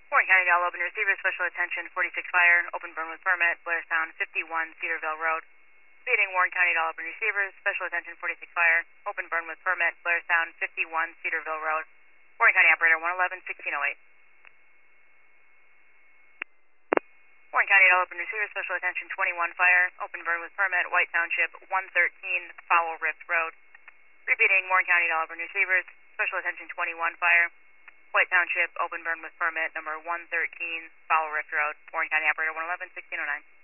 Warren County, all open receivers, special attention, 46 fire, open burn with permit, Blairstown, 51 Cedarville Road. Repeating, Warren County, all open receivers, special attention, 46 fire, open burn with permit, Blairstown, 51 Cedarville Road. Warren County operator, 111-1608. Warren County, all open receivers, special attention, 21 fire, open burn with permit, White Township, 113 Foul Rift Road. Repeating, Warren County, all open receivers, special attention, 21 fire, White Township, open burn with permit, number 113 Foul Rift Road. Warren County operator, 111-1609.